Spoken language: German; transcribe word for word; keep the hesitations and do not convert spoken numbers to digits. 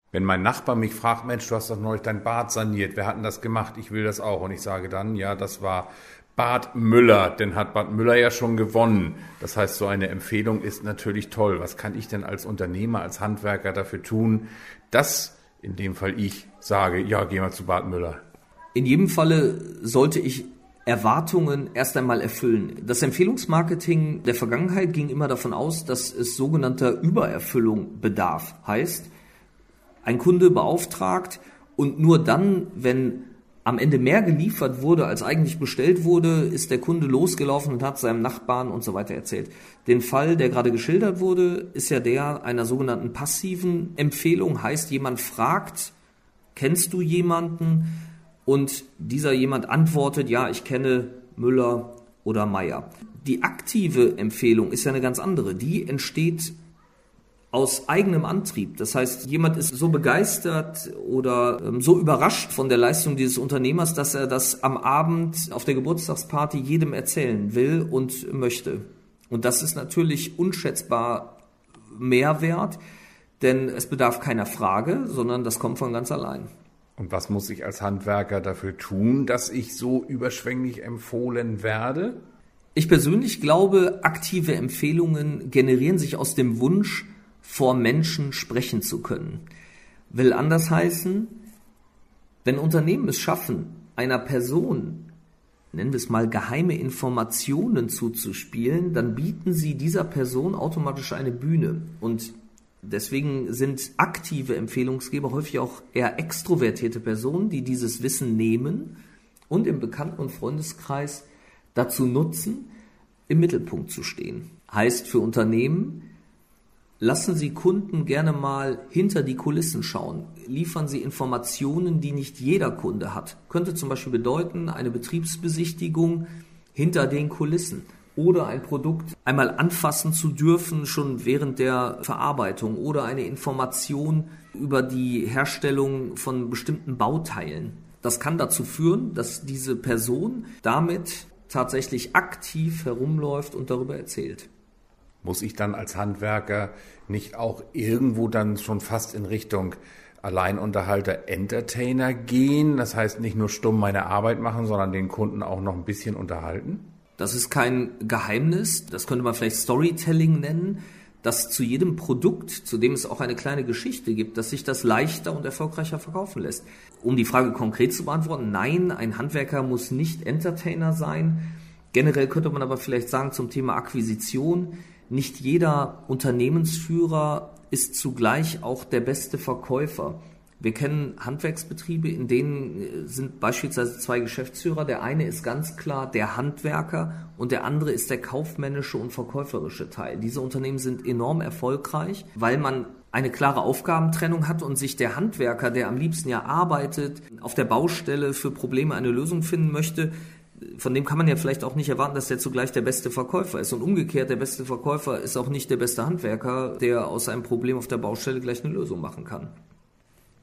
Wenn mein Nachbar mich fragt, Mensch, du hast doch neulich dein Bad saniert, wer hat denn das gemacht? Ich will das auch. Und ich sage dann, ja, das war Bad Müller, denn hat Bad Müller ja schon gewonnen. Das heißt, so eine Empfehlung ist natürlich toll. Was kann ich denn als Unternehmer, als Handwerker dafür tun, dass in dem Fall ich sage, ja, geh mal zu Bad Müller? In jedem Falle sollte ich Erwartungen erst einmal erfüllen. Das Empfehlungsmarketing der Vergangenheit ging immer davon aus, dass es sogenannter Übererfüllung bedarf. Heißt, ein Kunde beauftragt und nur dann, wenn am Ende mehr geliefert wurde, als eigentlich bestellt wurde, ist der Kunde losgelaufen und hat seinem Nachbarn und so weiter erzählt. Den Fall, der gerade geschildert wurde, ist ja der einer sogenannten passiven Empfehlung. Heißt, jemand fragt, kennst du jemanden? Und dieser jemand antwortet, ja, ich kenne Müller oder Meier. Die aktive Empfehlung ist ja eine ganz andere. Die entsteht aus eigenem Antrieb. Das heißt, jemand ist so begeistert oder ähm, so überrascht von der Leistung dieses Unternehmers, dass er das am Abend auf der Geburtstagsparty jedem erzählen will und möchte. Und das ist natürlich unschätzbar Mehrwert, denn es bedarf keiner Frage, sondern das kommt von ganz allein. Und was muss ich als Handwerker dafür tun, dass ich so überschwänglich empfohlen werde? Ich persönlich glaube, aktive Empfehlungen generieren sich aus dem Wunsch, vor Menschen sprechen zu können. Will anders heißen, wenn Unternehmen es schaffen, einer Person, nennen wir es mal, geheime Informationen zuzuspielen, dann bieten sie dieser Person automatisch eine Bühne. Und deswegen sind aktive Empfehlungsgeber häufig auch eher extrovertierte Personen, die dieses Wissen nehmen und im Bekannten- und Freundeskreis dazu nutzen, im Mittelpunkt zu stehen. Heißt für Unternehmen, lassen Sie Kunden gerne mal hinter die Kulissen schauen. Liefern Sie Informationen, die nicht jeder Kunde hat. Könnte zum Beispiel bedeuten, eine Betriebsbesichtigung hinter den Kulissen oder ein Produkt einmal anfassen zu dürfen, schon während der Verarbeitung oder eine Information über die Herstellung von bestimmten Bauteilen. Das kann dazu führen, dass diese Person damit tatsächlich aktiv herumläuft und darüber erzählt. Muss ich dann als Handwerker nicht auch irgendwo dann schon fast in Richtung Alleinunterhalter, Entertainer gehen? Das heißt, nicht nur stumm meine Arbeit machen, sondern den Kunden auch noch ein bisschen unterhalten? Das ist kein Geheimnis, das könnte man vielleicht Storytelling nennen, dass zu jedem Produkt, zu dem es auch eine kleine Geschichte gibt, dass sich das leichter und erfolgreicher verkaufen lässt. Um die Frage konkret zu beantworten, nein, ein Handwerker muss nicht Entertainer sein. Generell könnte man aber vielleicht sagen zum Thema Akquisition, nicht jeder Unternehmensführer ist zugleich auch der beste Verkäufer. Wir kennen Handwerksbetriebe, in denen sind beispielsweise zwei Geschäftsführer. Der eine ist ganz klar der Handwerker und der andere ist der kaufmännische und verkäuferische Teil. Diese Unternehmen sind enorm erfolgreich, weil man eine klare Aufgabentrennung hat und sich der Handwerker, der am liebsten ja arbeitet, auf der Baustelle für Probleme eine Lösung finden möchte, von dem kann man ja vielleicht auch nicht erwarten, dass der zugleich der beste Verkäufer ist. Und umgekehrt, der beste Verkäufer ist auch nicht der beste Handwerker, der aus einem Problem auf der Baustelle gleich eine Lösung machen kann.